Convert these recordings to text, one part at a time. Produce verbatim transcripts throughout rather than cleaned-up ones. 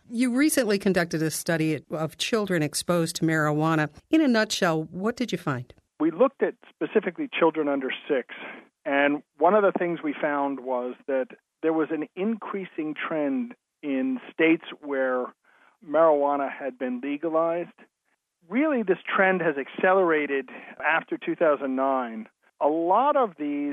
You recently conducted a study of children exposed to marijuana. In a nutshell, what did you find? We looked at specifically children under six, and one of the things we found was that there was an increasing trend in states where marijuana had been legalized. Really, this trend has accelerated after two thousand nine. A lot of these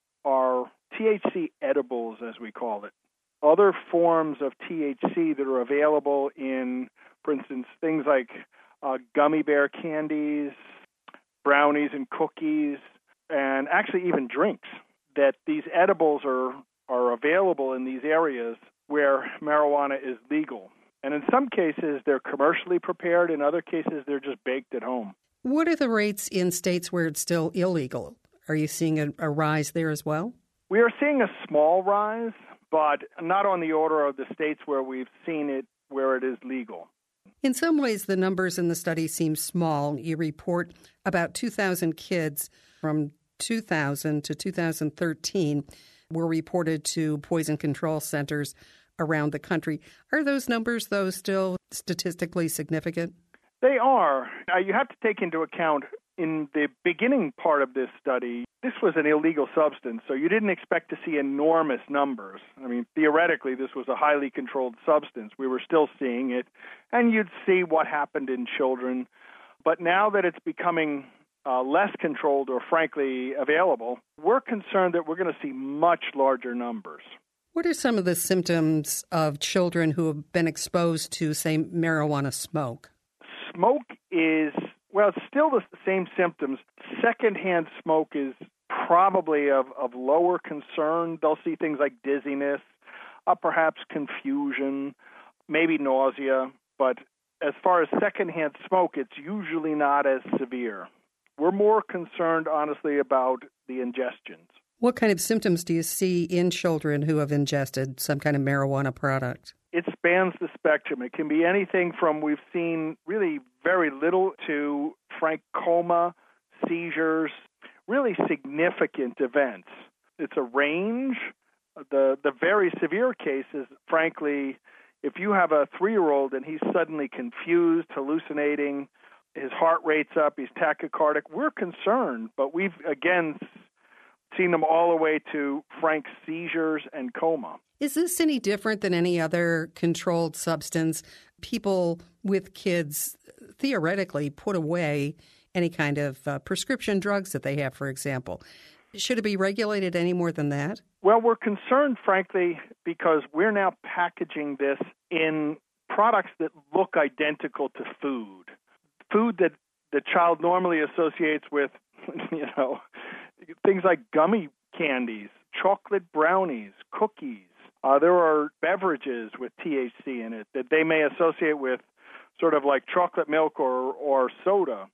are T H C edibles, as we call it. Other forms of T H C that are available in, for instance, things like uh, gummy bear candies, brownies and cookies, and actually even drinks, that these edibles are, are available in these areas where marijuana is legal. And in some cases, they're commercially prepared. In other cases, they're just baked at home. What are the rates in states where it's still illegal? Are you seeing a, a rise there as well? We are seeing a small rise, but not on the order of the states where we've seen it, where it is legal. In some ways, the numbers in the study seem small. You report about two thousand kids from two thousand to two thousand thirteen were reported to poison control centers around the country. Are those numbers, though, still statistically significant? They are. Now, you have to take into account in the beginning part of this study, this was an illegal substance, so you didn't expect to see enormous numbers. I mean, theoretically, this was a highly controlled substance. We were still seeing it, and you'd see what happened in children. But now that it's becoming uh, less controlled or, frankly, available, we're concerned that we're going to see much larger numbers. What are some of the symptoms of children who have been exposed to, say, marijuana smoke? Smoke is, well, it's still the same symptoms. Secondhand smoke is probably of, of lower concern. They'll see things like dizziness, uh, perhaps confusion, maybe nausea. But as far as secondhand smoke, it's usually not as severe. We're more concerned, honestly, about the ingestions. What kind of symptoms do you see in children who have ingested some kind of marijuana product? It spans the spectrum. It can be anything from we've seen really very little to frank coma, seizures, really significant events. It's a range. The the very severe cases, frankly, if you have a three-year-old and he's suddenly confused, hallucinating, his heart rate's up, he's tachycardic, we're concerned. But we've, again, seen them all the way to frank seizures and coma. Is this any different than any other controlled substance? People with kids theoretically put away any kind of uh, prescription drugs that they have, for example. Should it be regulated any more than that? Well, we're concerned, frankly, because we're now packaging this in products that look identical to food. Food that the child normally associates with, you know, things like gummy candies, chocolate brownies, cookies. Uh, there are beverages with T H C in it that they may associate with sort of like chocolate milk or, or soda.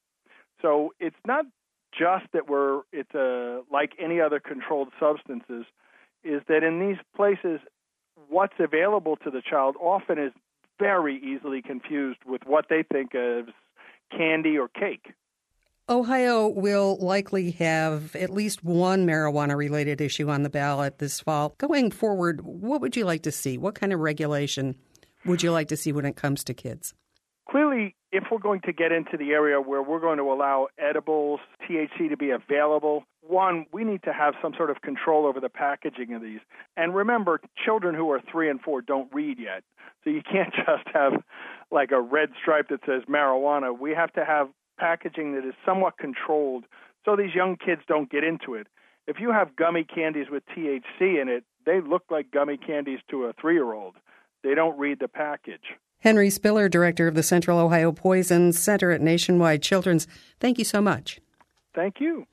So it's not just that we're it's a, like any other controlled substances, is that in these places, what's available to the child often is very easily confused with what they think of candy or cake. Ohio will likely have at least one marijuana-related issue on the ballot this fall. Going forward, what would you like to see? What kind of regulation would you like to see when it comes to kids? Clearly, if we're going to get into the area where we're going to allow edibles, T H C to be available, one, we need to have some sort of control over the packaging of these. And remember, children who are three and four don't read yet. So you can't just have like a red stripe that says marijuana. We have to have packaging that is somewhat controlled so these young kids don't get into it. If you have gummy candies with T H C in it, they look like gummy candies to a three-year-old. They don't read the package. Henry Spiller, director of the Central Ohio Poison Center at Nationwide Children's, thank you so much. Thank you.